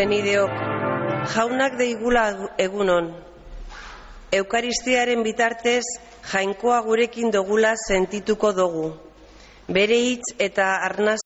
senideok, jaunak deigula egunon. Eukaristiaren bitartez, jainkoa gurekin dogula sentituko dugu. Bere hitz eta arnaz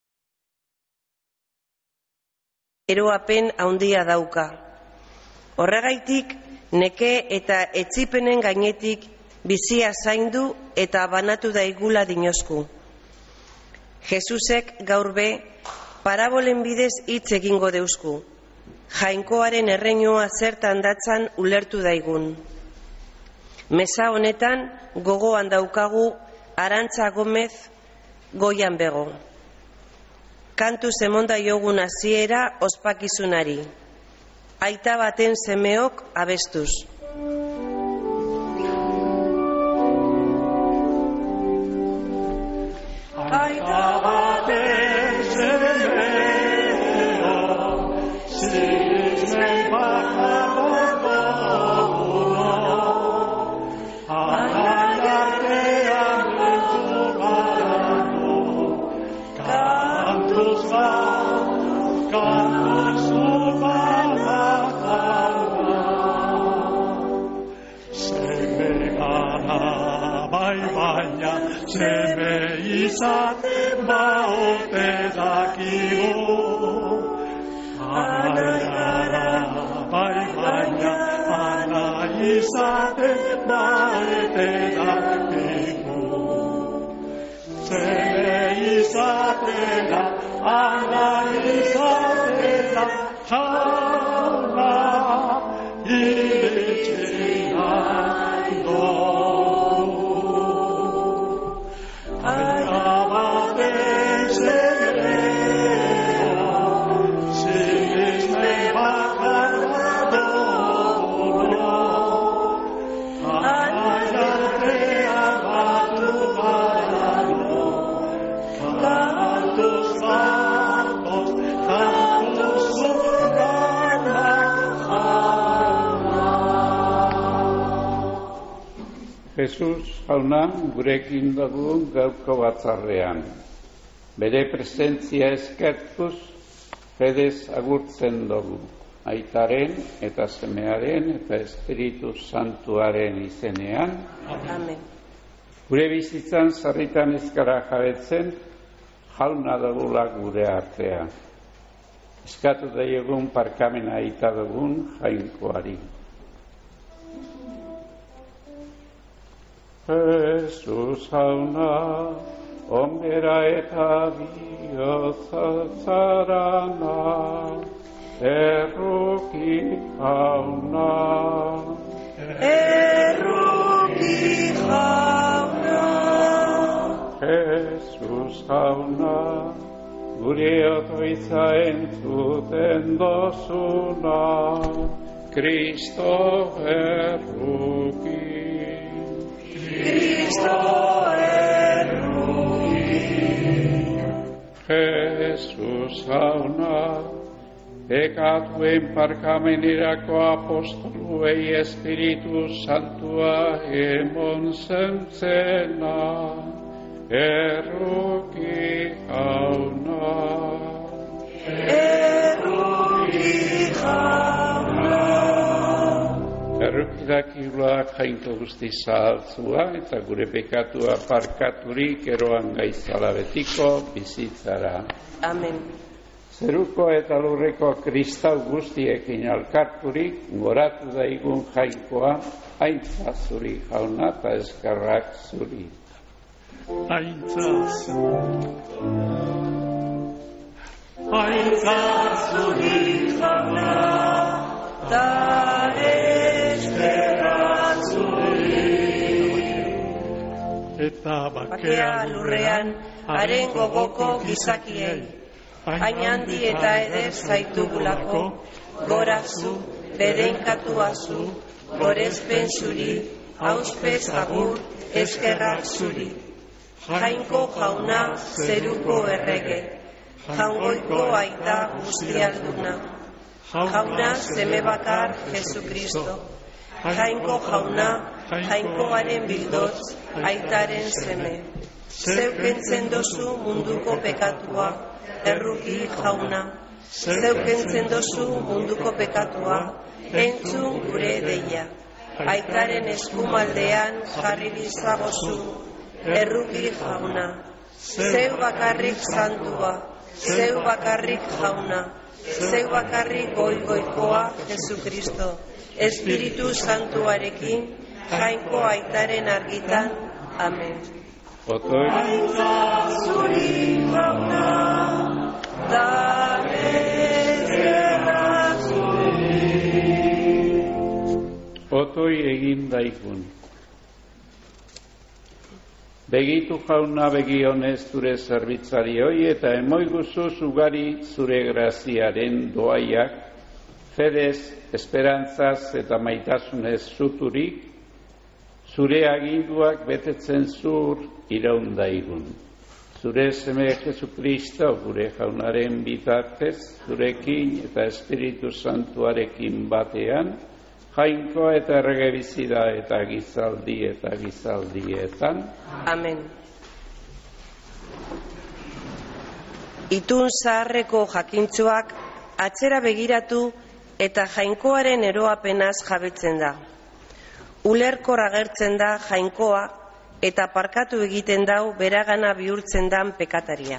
eroapen handia dauka. Horregaitik, neke eta etzipenen gainetik bizia zaindu eta banatu daigula dinosku. Jesusek gaur be, parabolen bidez hitz egingo deusku. Jainkoaren erreinua zertan datzan ulertu daigun. Mesa honetan gogoan daukagu Arantza Gomez goian bego. Kantu zemonda jogun hasiera ospakizunari. Aita baten semeok abestuz. Aita baten semeok, zizmen bakarako duno, anaiartean entzugarano, kantuz urbanatarra, seme gana bai baina, seme izaten baote dakigu. Anaiara bai baina, ana izaten baote dakigu. Seme izatela, ana izatela, jauna iritxean dugu. Aita baten semeok, zizme bakarra duno, anaiartean batu garano, kantuz urbanak jauna. Jesus jauna gurekin dugu gaurko batzarrean. Bere presentzia eskertuz, fedez agurtzen dugu. Aitaren eta semearen eta Espiritu Santuaren izenean. Amen. Gure bizitzan sarritan ezkara jabetzen, jauna dugula gure artea. Eskatu daiegun parkamena aita dugun jainkoari. Jesus jauna, onbera eta bihotza zarana, erruki jauna. Erruki jauna. Jesus jauna, gure otoitza entzuten dozuna, Kristo erruki. Cristo erruki. Jesus jauna, pekatuen parkamenerako apostoluei Espiritu Santua emon zentzena, erruki jauna. Erruki jauna. Errukidakilua jainko guzti zahaltzua eta gure pekatua parkaturik eroan gaizala betiko bizitzara. Amen. Zeruko eta lurreko kristau guztiekin alkarturik goratu daigun jainkoa aintza zuri jauna eta eskerrak zuri. Aintza zuri jauna, Ta eskerrak zuri. eta Bakea lurrean, haren gogoko gizakiei. Hain handi eta eder zaitugulako, gora zu, bedenkatua zu, gorezpen zuri, auspez agur, eskerrak zuri. Jainko jauna zeruko errege, jaungoiko aita guztialduna. Jauna seme bakar Jesukristo. Jainko jauna, jainkoaren bildotz, aitaren seme. Zeukentzen dozu munduko pekatua, erruki jauna. zeuk kentzen dozu munduko pekatua, entzun gure deia. Aitaren eskumaldean jarri dizagozu, erruki jauna. Zeu bakarrik santua, zeu bakarrik jauna, zeu bakarrik goikoa Jesukristo, Espiritu Santuarekin, Jainko Aitaren argitan. Amen. Otoi. Aitza zuri jauna, da bezerra zuri. Otoi egin daikun. Begitu jauna begionez zure zerbitzari hoi eta emoiguzu ugari zure graziaren doaiak, fedez, esperantzaz eta maitasunez zuturik, zure aginduak betetzen zur iraundaigun. Zure seme Jesukristo gure jaunaren bitartez, zurekin eta Espiritu Santuarekin batean, Jainko eta errege bizi da eta gizaldietan. Amen. Itun zaharreko jakintzuak atzera begiratu eta Jainkoaren eroapenaz jabetzen da. Ulerkor agertzen da Jainkoa eta parkatu egiten dau beragana bihurtzen dan pekataria.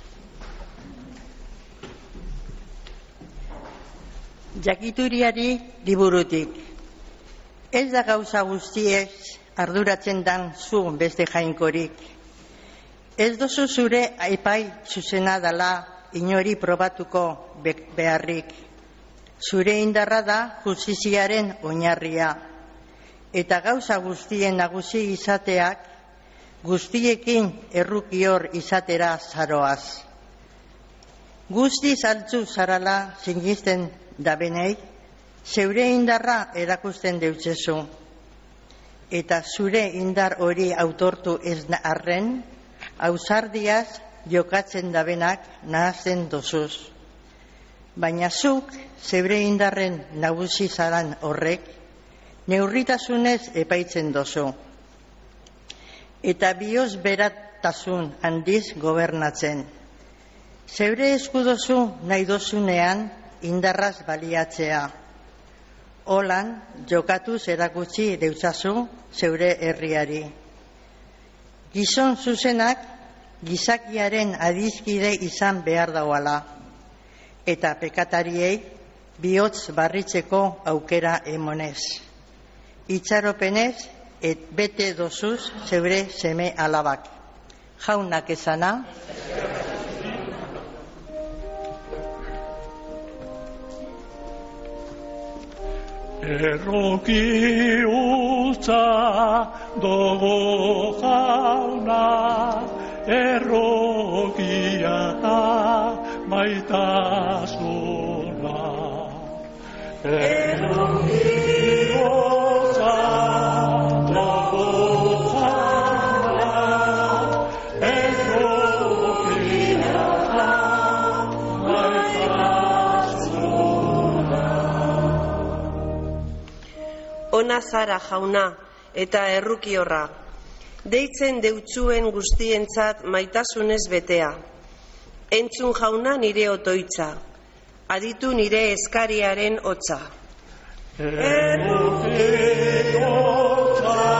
Jakituriari liburutik. Ez da gauza guztiez arduratzen dan zu beste jainkorik. Ez dozu zure epai zuzena dala inori probatuko beharrik. Zure indarra da justiziaren oinarria. Eta gauza guztien nagusi izateak guztiekin errukior izatera zaroaz. Guztiz altzu zarala sinisten da benei, zeure indarra erakusten deutzezu. Eta zure indar hori autortu ez arren, ausardiaz jokatzen dabenak nahazten dozuz. Baina zuk, zeure indarren nagusi zaran horrek, neurritasunez epaitzen dozu. Eta bioz beratasun handiz gobernatzen. Zeure eskudozu nahi dozunean, indarraz baliatzea. Holan, jokatuz erakutsi deutzazu zeure herriari. Gizon zuzenak gizakiaren adizkide izan behar dauala. Eta pekatariei bihotz barritzeko aukera emonez. Itxaropenez, bete dozuz zeure seme alabak. Jaunak esana. Erroki utza dugu jauna, errokia da maitasuna. Erroki utza dugu jauna, errokia da maitasuna. Ona zara jauna eta errukiorra, deitzen deutzuen guztientzat maitasunez betea. Entzun jauna nire otoitza, aditu nire eskariaren hotza. Errukiotza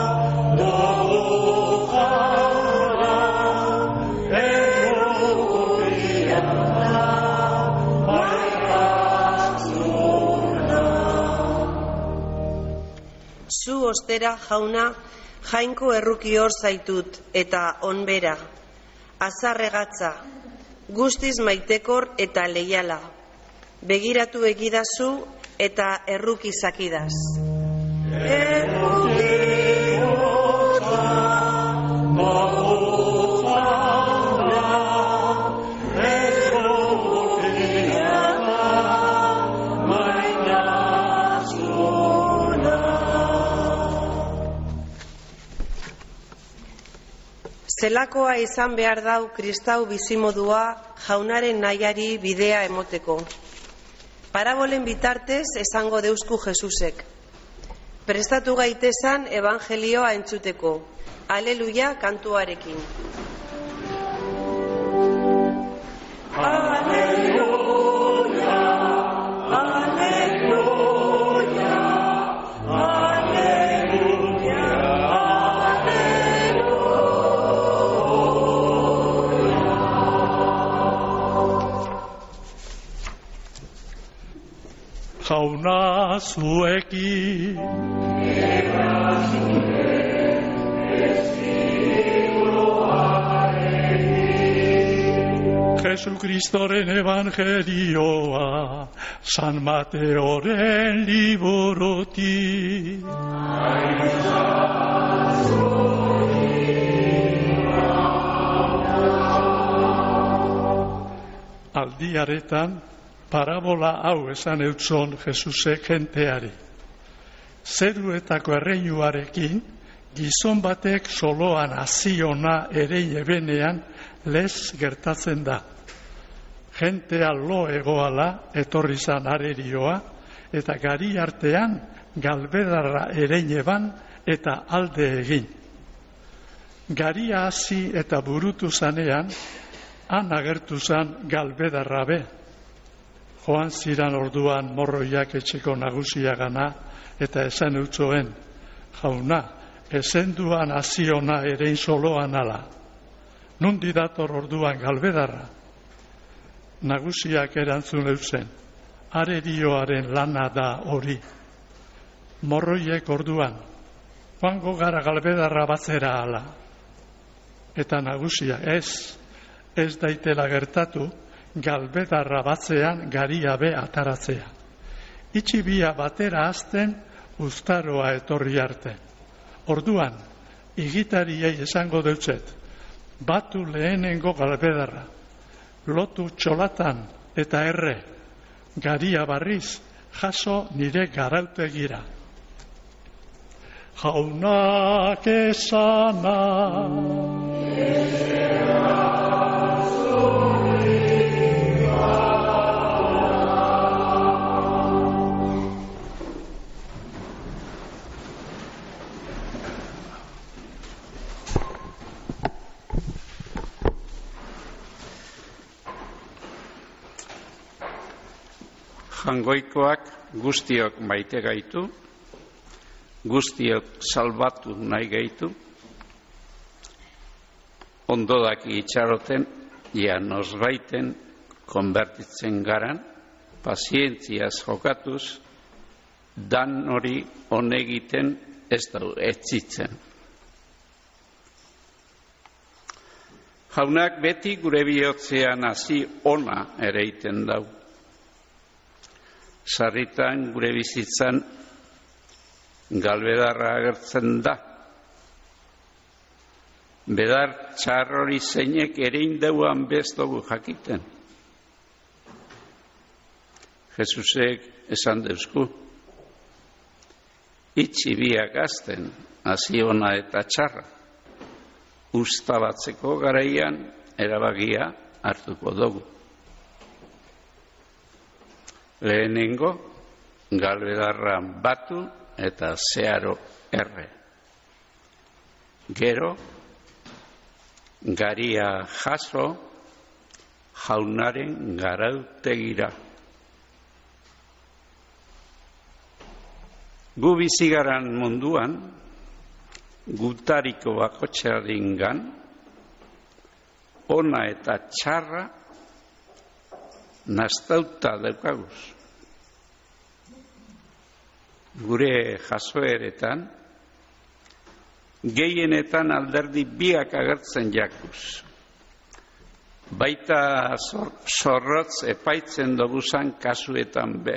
dugu jauna, errukia da maitasuna. Zu ostera jauna, Jainko errukior zaitut eta onbera, azarregatza, guztiz maitekor eta leiala. Begiratu egidazu eta erruki zakidaz. Errukiotza dugu jauna, errukia da maitasuna. Zelakoa izan behar dau kristau bizimodua jaunaren nahiari bidea emoteko. Parabolen bitartez esango deusku Jesusek. Prestatu gaitezan evangelioa entzuteko. Aleluia kantuarekin. Aleluia. zuekin. Jesukristoren evangelioa, San Mateoren liburutik. Aldiaretan, parabola hau esan eutzon Jesusek jenteari. Zeruetako erreinuarekin, gizon batek soloan haziona erein ebenean lez gertatzen da. Jentea lo egoala etorri zan arerioa, eta gari artean galbedarra erein eban eta alde egin. Garia hasi eta burutu zanean, han agertu zan galbedarra be. Joan ziran orduan morroiak etxeko nagusiagana eta esan eutzoen, jauna, ezenduan haziona erein soloan ala. Nundi dator orduan galbedarra? Nagusiak erantzun eutzen, arerioaren lana da hori. Morroiek orduan, joango gara galbedarra batzera ala. Eta nagusia, ez daitela gertatu, galbedarra batzean garia be ataratzea. Itxibia batera azten uztaroa etorri arte. Orduan, igitariei esango deutzet, batu lehenengo galbedarra, lotu txolatan eta erre, garia barriz, jaso nire garautegira. Jaunak esana, Jangoikoak guztiok maite gaitu, guztiok salbatu nahi gaitu, ondodaki itxaroten, ja nosbaiten konbertitzen garan, pazientziaz jokatuz, dan hori onegiten ez dau etzitzen. Jaunak beti gure bihotzean hasi ona ereiten dau. Sarritan gure bizitzan galbedarra agertzen da. Bedar txarrori zeinek erein dauan bezdogu jakiten. Jesusek esan deusku, itxi biak azten, haziona eta txarra, ustalatzeko garaian erabagia hartuko dugu. Lehenengo, galbedarra batu eta zeharo erre. Gero, garia jaso jaunaren garautegira. Gu bizigaran munduan, gutariko bakotxaringan, ona eta txarra nastauta daukaguz. Gure jasoeretan, gehienetan alderdi biak agertzen jakuz. Baita zorrotz epaitzen doguzan kasuetan be.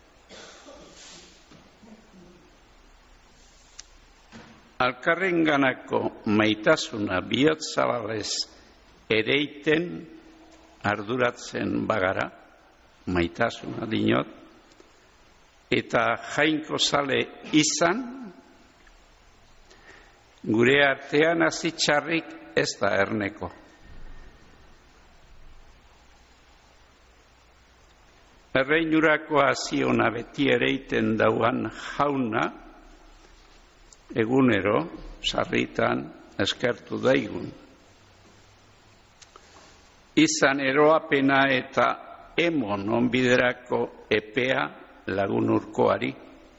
Alkarrenganako maitasuna bihotzabalez ereiten arduratzen bagara, maitasuna dinot, eta jainko zale izan, gure artean hasi txarrik ez da erneko. Erreinurako haziona beti ereiten dauan jauna, egunero, sarritan, eskertu daigun. Izan eroapena eta emon onbiderako epea lagun urkoari.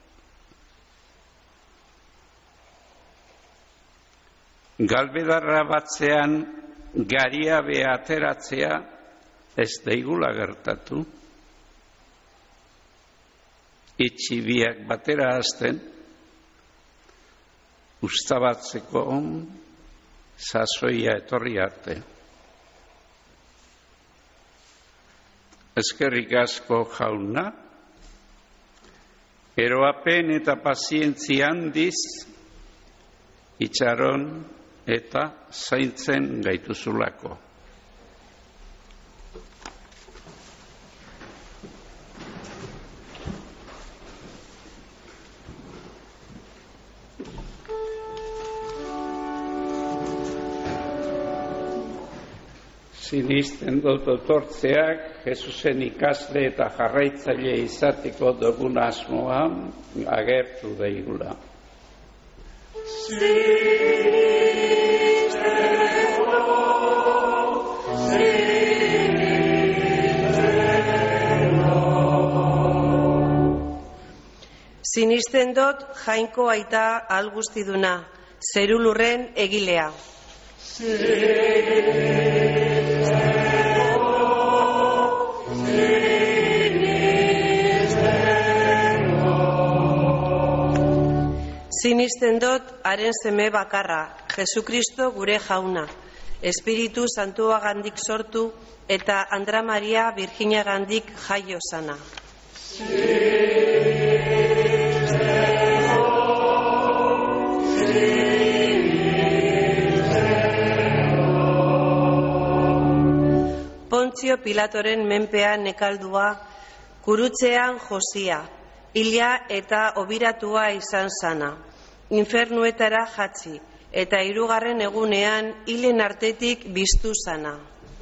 Galbedarra batzean garia be ateratzea ez daigula gertatu. itxi biak batera hasten, ustabatzeko sasoia etorri arte. Eskerrik asko Jauna, eroapen eta pazientzia handiz itxaron eta zaintzen gaituzulako. Sinisten dut etortzeak Jesusen ikasle eta jarraitzaile izateko dugun asmoa agertu daigula. Sinisten dut Jainko aita algustiduna, zerulurren egilea. Sinisten dut haren seme bakarra, Jesukristo gure Jauna, Espiritu Santuagandik sortu eta Andra Maria Virginiagandik jaio sana. Pontzio Pilatoren menpean nekaldua, kurutzean josia, hila eta obiratua izan sana, infernuetara jatzi, eta 3. egunean hilen artetik biztu sana.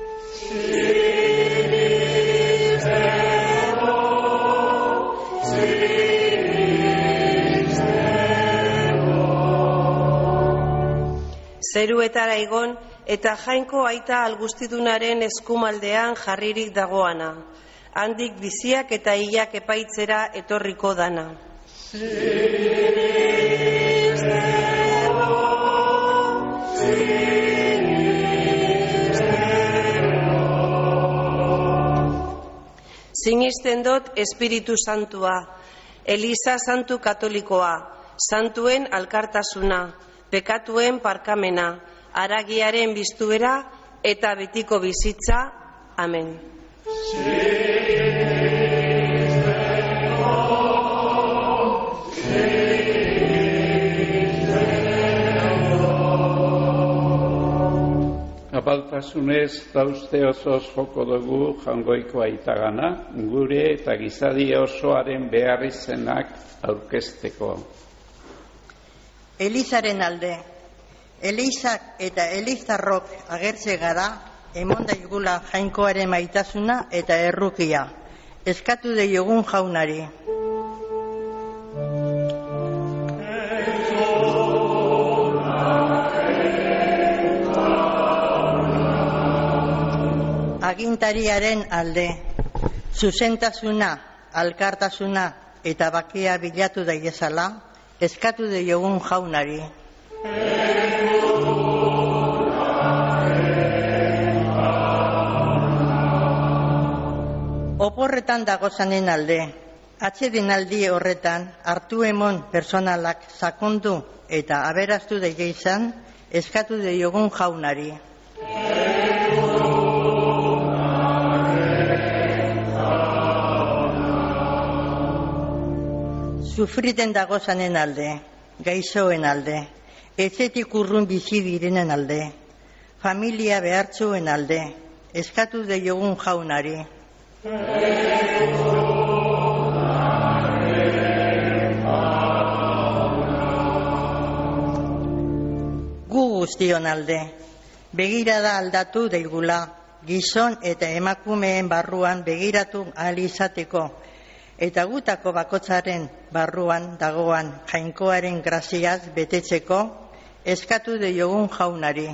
Zeruetara igon eta Jainko aita algustidunaren eskumaldean jarririk dagoana, handik biziak eta hilak epaitzera etorriko dana. Sinisten dut Espiritu Santua, Eliza Santu Katolikoa, santuen alkartasuna, pekatuen parkamena, haragiaren biztuera eta betiko bizitza. Amen. Apaltasunez dauzte osoz joko dugu Jaungoiko aitagana, gure eta gizadi osoaren beharrizenak aurkezteko. Elizaren alde, Elizak eta Elizarrok agertze gara, emon daigula Jainkoaren maitasuna eta errukia. Eskatu deiogun Jaunari. Agintariaren alde, zuzentasuna, alkartasuna eta bakia bilatu daiezala, eskatu deiogun Jaunari. Oporretan dagozanen alde, atsedenaldi horretan hartu emon personalak sakondu eta aberaztu daigezan, eskatu deiogun Jaunari. Sufriten dagozanen alde, gaixoen alde, etxetik urrun bizi direnen alde, familia behartzuen alde, eskatu deiogun Jaunari. Gu guztion alde, begirada aldatu daigula, gizon eta emakumeen barruan begiratu ahal izateko, eta gutako bakotzaren barruan dagoan Jainkoaren graziaz betetzeko, eskatu deiogun Jaunari.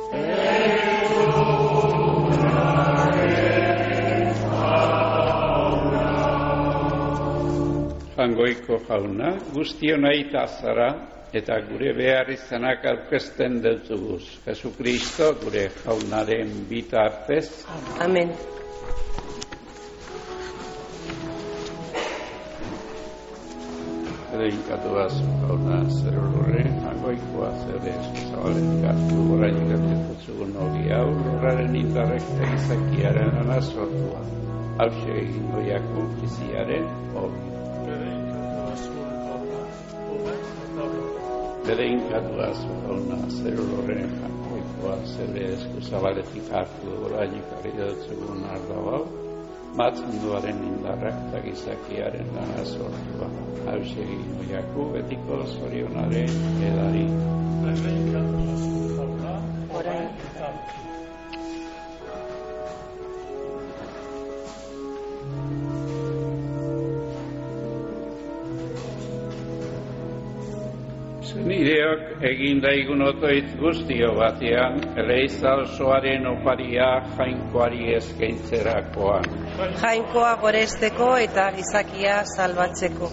Jaungoiko Jauna, guztion aita zara eta gure behar izanak aurkezten dutuguz. Jesukristo gure Jaunaren bitartez. Amen. Zedeinkatuaz jauna zer lurren, agoikoa zede eskuzabaletik hartu orain gertetutzugun hori hau, lurraren indarrek eta gizakiaren anazortua. Hauxe egingo jaku biziaren hori. Zedeinkatuaz jauna zer lurren, agoikoa zede eskuzabaletik hartu orain gertetutzugun arda hau, Matzenduaren indarrak eta gizakiaren lana sortua. Hauxe egingo jaku betiko zorionaren edari. Zenideok egin daigun otoit guztio batean, eleiza osoaren oparia jainkoari eskaintzerakoan. Jainkoa goresteko eta gizakia salbatzeko.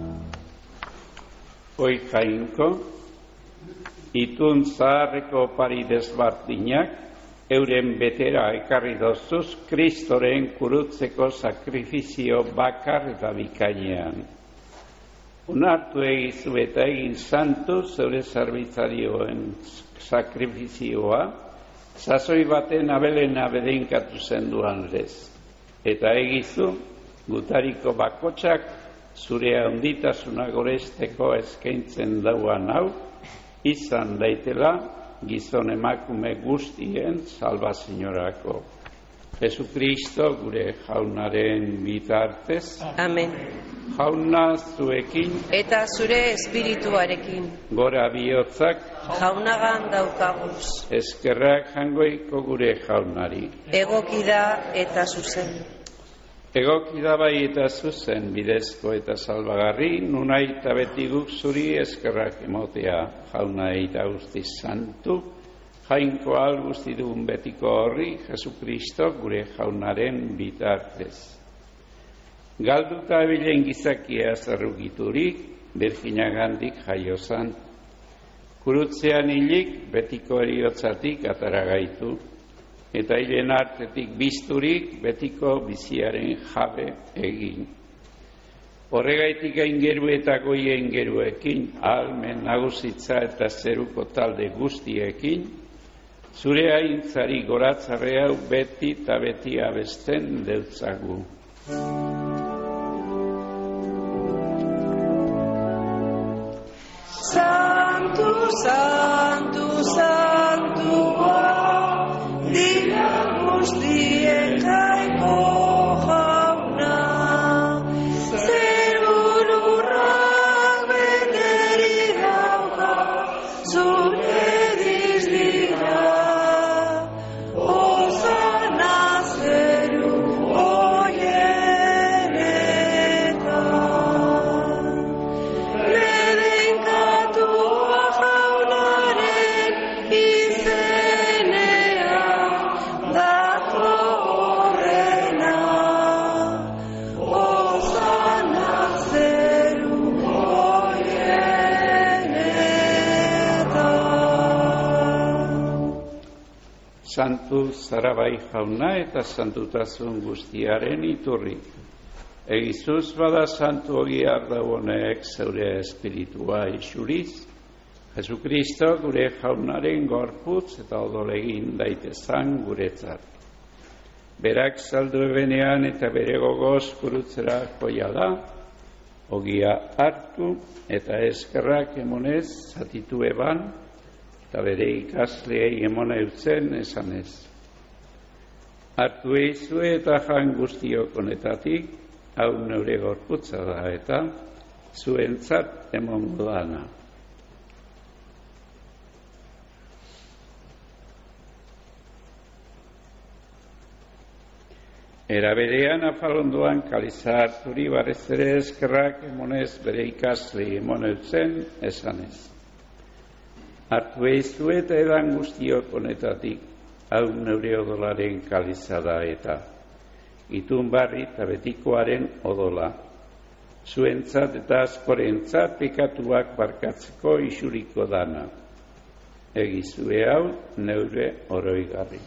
Hoi jainko, itun zaharreko opari desbardinak, euren betera ekarri dozuz, Kristoren kurutzeko sakrifizio bakar eta bikainean. Onartu egizu eta egin santu zeure zerbitzarioen sakrifizioa, sasoi baten abelena bedeinkatu zenduan lez. Eta egizu, gutariko bakotsak zure handitasuna goresteko eskaintzen dauan hau, izan daitela gizon emakume guztien salbazioarako. Jesukristo gure jaunaren bitartez. Amen. Jauna zuekin Eta zure espirituarekin. gora bihotzak Jaunagan daukaguz. eskerrak jangoiko gure jaunari. Egoki da eta zuzen. Egoki da bai eta zuzen bidezko eta salbagarri, nunai eta beti guk zuri eskerrak emotea jauna eta guzti santu, jainko al guzti dugun betiko horri, Jesukristo gure jaunaren bitartez. Galduta ebilen gizakia zerrugiturik, Birginagandik jaiozan. Kurutzean hilik betiko eriotzatik ataragaitu, eta hilen artetik bizturik betiko biziaren jabe egin. Horregaitik aingeru eta goi aingeruekin, ahalmen nagusitza eta zeruko talde guztiekin, zure aintzari goratzarre hau beti eta beti abesten deutzagu. Santu, santu, santua, dira guztien jainko jauna, zerbururrak beterik dauka, zure dizdira, osana zeru oienetan. Ledenkatua jaunaren izenean dago horrena, osana zeru oienetan. Santu zara bai jauna eta santutasun guztiaren iturri. Egizuz bada santu ogiar dauonek zeure espiritua isuriz, Jesukristo gure jaunaren gorputz eta odolegin daitezan guretzat. Berak saldu ebenean eta bere gogoz kurutzera joia da, ogia hartu eta eskerrak emonez zatitu eban, eta bere ikasleei emona eutzen esanez. Hartu eizue eta jan guztiok honetatik, hau neure gorputza da eta zuentzat emongo dana. Era berean afalondoan kaliza harturi barrez ere eskerrak emonez bere ikaslei emona eutzen esanez. Hartu eizu eta edan guztiok honetatik, hau neure odolaren kaliza da eta itun barri eta betikoaren odola. Zuentzat eta askorentzat pekatuak barkatzeko isuriko dana. Egizue hau neure oroigarri.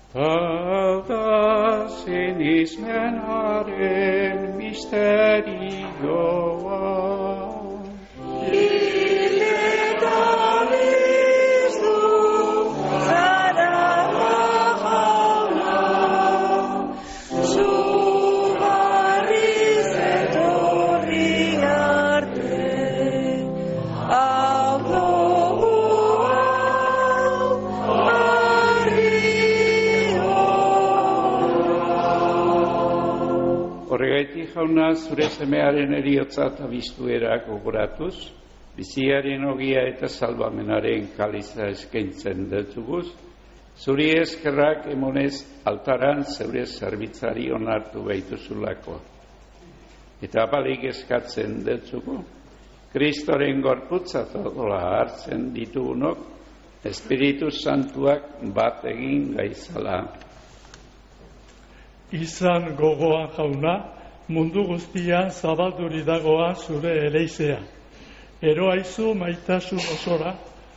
Alda sinismenaren misterioa. Horregatik jauna zure semearen eriotza eta biztuera gogoratuz, biziaren ogia eta salbamenaren kaliza eskaintzen dutuguz, zuri eskerrak emonez altaran zeure zerbitzari onartu behituzulako. Eta balik eskatzen dutugu, Kristoren gorputza todola hartzen ditugunok, Espiritu Santuak bat egin gaizala. Izan gogoan jauna, mundu guztian zabalduri dagoa zure eleizea. Eroaizu maitasun osora,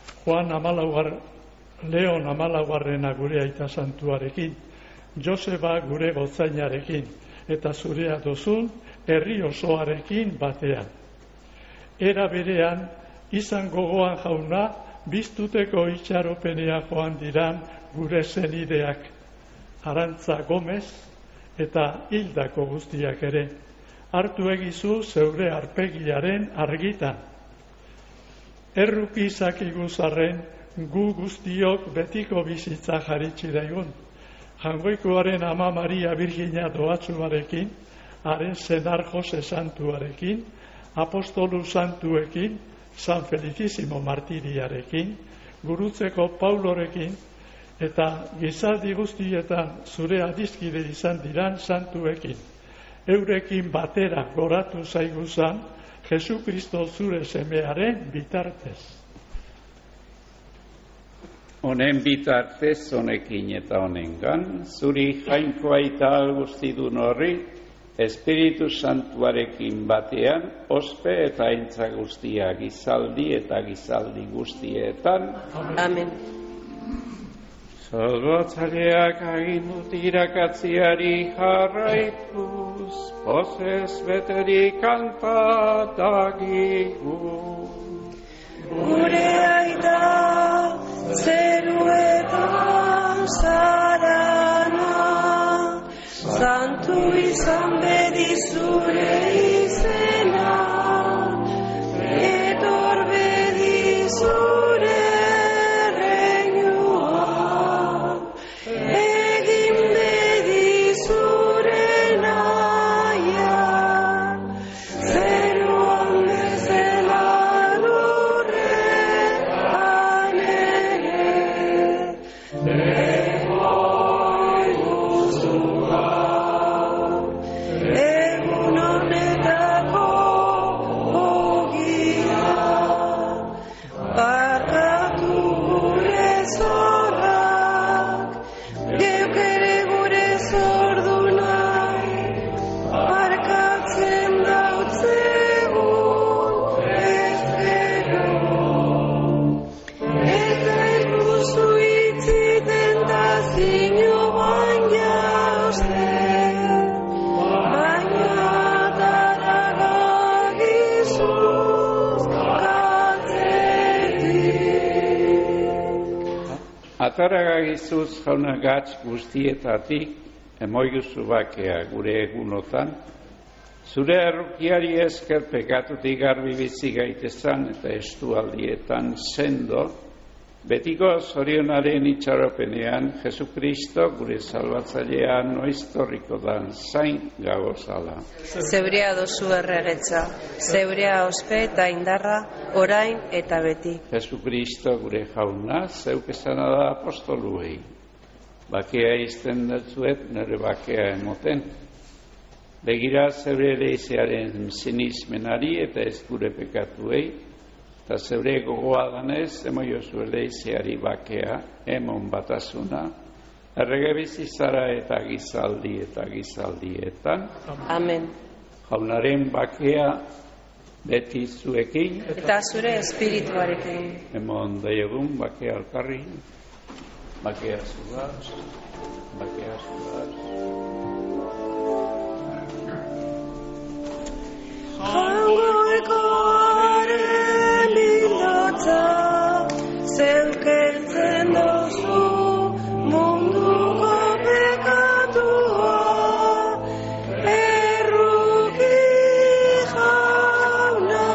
Leon 14 gure aita santuarekin, Joseba gure gotzainarekin, eta zurea dozun herri osoarekin batean. Era berean, izan gogoan jauna, biztuteko itxaropenea joan diran gure zenideak, Arantza Gomez, eta hildako guztiak ere, hartu egizu zeure arpegiaren argitan. Erruki izakiguzarren gu guztiok betiko bizitza jaritsi daigun. Jangoikoaren Ama Maria Virgina doatzuarekin, haren senar Jose Santuarekin, apostolu santuekin, San Felicissimo martiriarekin, gurutzeko Paulorekin, eta gizaldi guztietan zure adizkide izan diran santuekin. Eurekin batera goratu zaiguzan, Jesu Kristo zure semearen bitartez. Honen bitartez, honekin eta honengan, zuri jainkoa eta guztidun horri, Espiritu Santuarekin batean, ospe eta aintza guztia gizaldi eta gizaldi guztietan. Amen. Salbatzaileak agindut irakatziari jarraituz, pozez beterik kanta dagigu. Gure aita zeruetan zarana, santu izan bedi zure izena, etor bedi zure regnoa, egin bedi zure naia, zeruan bezala lurrean ere, egun honetako ogia, barkatu gure zorrak, geuk ere gure zordu nahi, barkatzen dautzegun ez gero. Eta ikusu itzi tentazio baina uste, baina taragagizuz katzetik. Ataragagizuz jaunagatz guztietatik, emoiguzu bakea gure egunotan, zure errukiari esker pekatutik garbi bizi gaitezan eta estualdietan sendo, betiko zorionaren itxaropenean Jesukristo gure salbatzailea noiztorriko dan zain gagozala. Zeurea dozu erregetza, zeurea ospe eta indarra, orain eta beti. Jesukristo gure jauna, zeuk esana da apostoluei. Bakea izten dutzuet, nire bakea emoten. Begira zeure leizearen sinismenari eta ez gure pekatuei, eta zeure gogoa danez, emoiozu leizeari bakea, emon batasuna, errege bizizara eta gizaldietan. Amen. Jaunaren bakea beti zuekin, Eta zure espirituarekin. emon daiegun bakea alkarri. bakea zuaz. Jaungoikoaren bildotza, zeukeltzen dozu munduko pekatua, erruki jauna.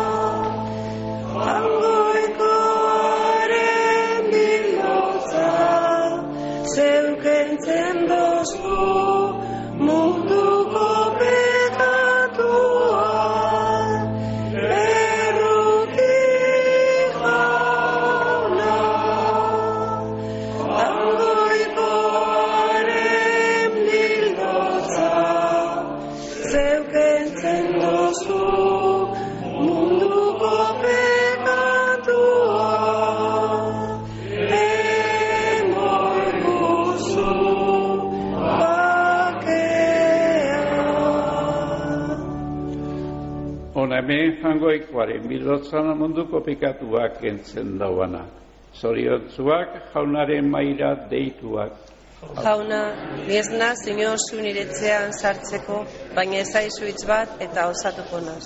Jaungoikoaren bildotza, zeukeltzen dozu munduko pekatua, erruki jauna. Jaungoikoaren bildotza, zeukeltzen dozu munduko pekatua, emoiguzu bakea. Hona hemen Jaungoikoaren bildotza munduko pekatuak kentzen dauana. Zoriontzuak jaunaren maira deituak. Jauna, ni ez naz inozu nire etxean sartzeko, baina ezaizu hitz bat eta osatuko naz.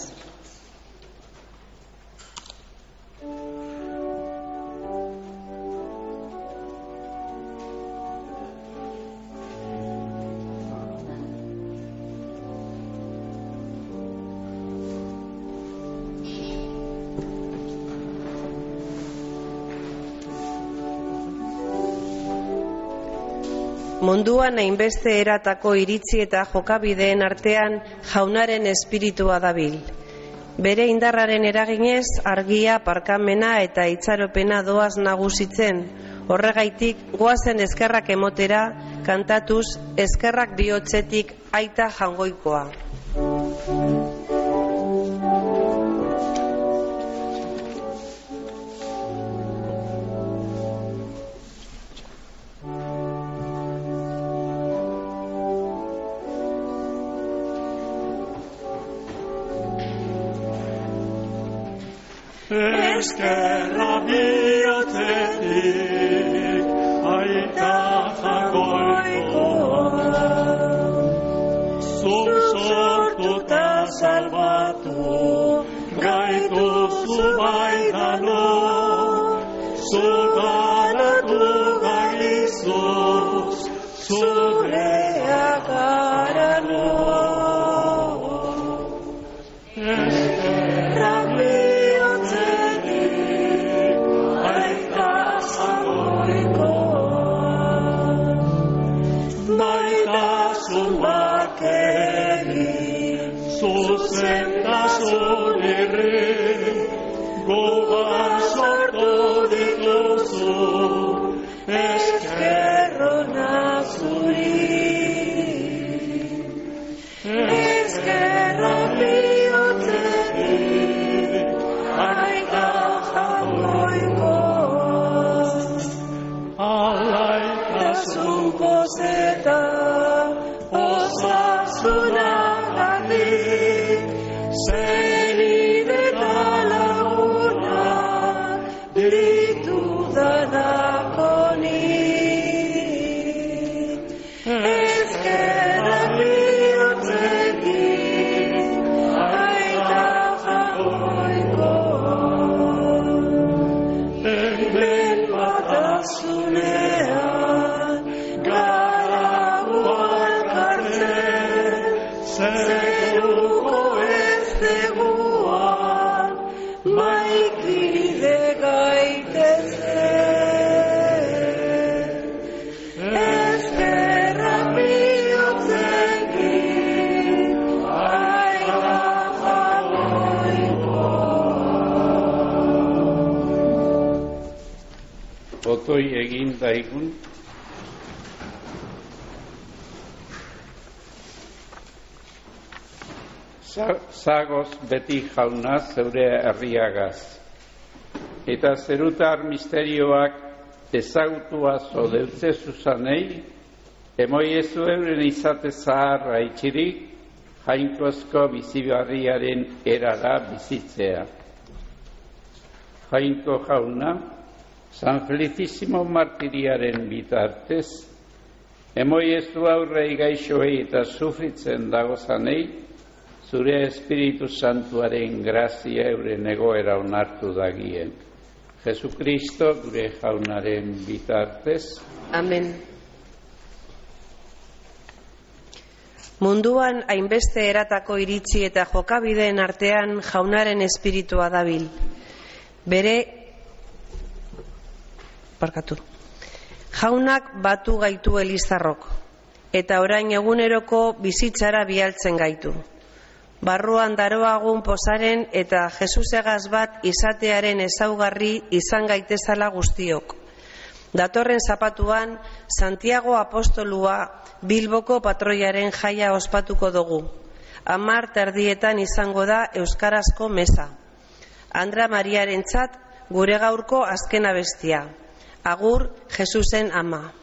Munduan hainbeste eratako iritzi eta jokabideen artean jaunaren espiritua dabil. Bere indarraren eraginez, argia, parkamena eta itxaropena doaz nagusitzen. Horregaitik, goazen eskerrak emotera, kantatuz, eskerrak bihotzetik aita Jaungoikoa. Eskerra bihotzetik aita Jaungoikoa. Zu sortuta salbatu gaituzu baitano, zu galatu gaizuz, zureak arano. Eskerra bihotzetik aita Jaungoikoa. Maitasun bakeri, zuzentasun irri, gogoan sortu dituzu, eskerrona zuri. Eskerra bihotzetik aita Jaungoikoa. Alaitasun gozeta osasunagatik, zenide eta lagunak ditudanako nik. Eskerra bihotzetik aita Jaungoikoa. Hemen batasunean garagu alkartzen, zeruko ez deguan maikide gaitezen. Eskerra bihotzetik aita Jaungoikoa. Otoi egin daigun. Zagoz beti jauna zeure herriagaz. Eta zerutar misterioak ezagutua zodeutze zuzanei, emoiezu euren izate zaharra itxirik, jainkozko bizibarriaren erara bizitzea. Jainko jauna, San Felicissimo martiriaren bitartez, emoiezu aurrei gaixoei eta sufritzen dagozanei, zure Espiritu Santuaren grazia euren egoera onartu dagien. Jesukristo gure jaunaren bitartez. Amen. Munduan hainbeste eratako iritzi eta jokabideen artean jaunaren espiritua dabil. Jaunak batu gaitu Elizarrok, eta orain eguneroko bizitzara bialtzen gaitu. Barruan daroagun posaren eta Jesusegaz bat izatearen ezaugarri izan gaitezala guztiok. Datorren zapatuan, Santiago apostolua Bilboko patroiaren jaia ospatuko dugu. 10:00 izango da euskarazko meza. Andra Mariarentzat gure gaurko azken abestia. Agur, Jesusen ama.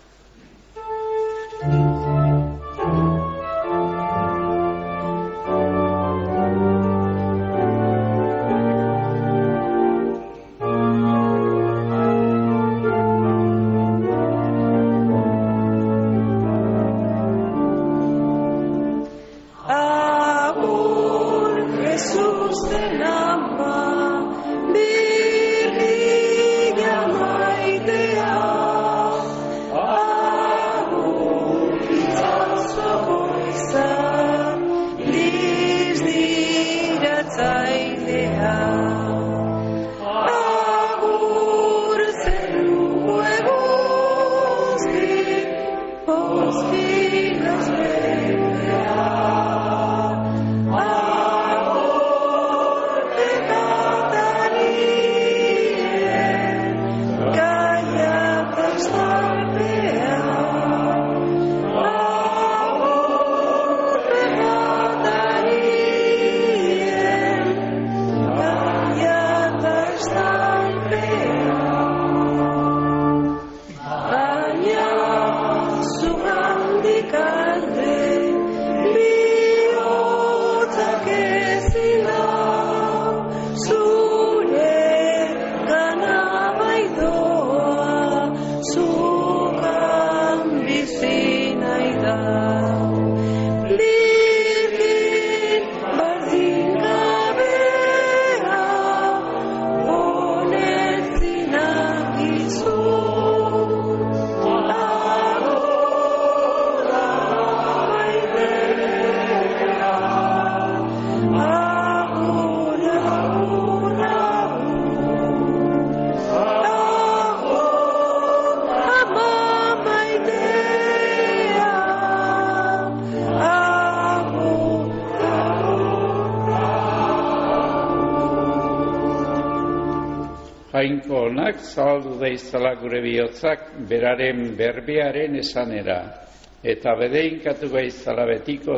Jainko onak zabaldu daizala gure bihotzak beraren berbearen esanera, eta bedeinkatu gaizala betiko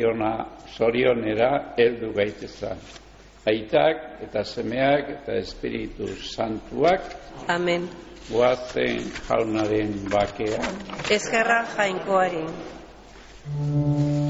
zorionera heldu gaitezan. Aitak eta semeak eta Espiritu Santuak. Amen. Goazen jaunaren bakea. Eskerra jainkoari.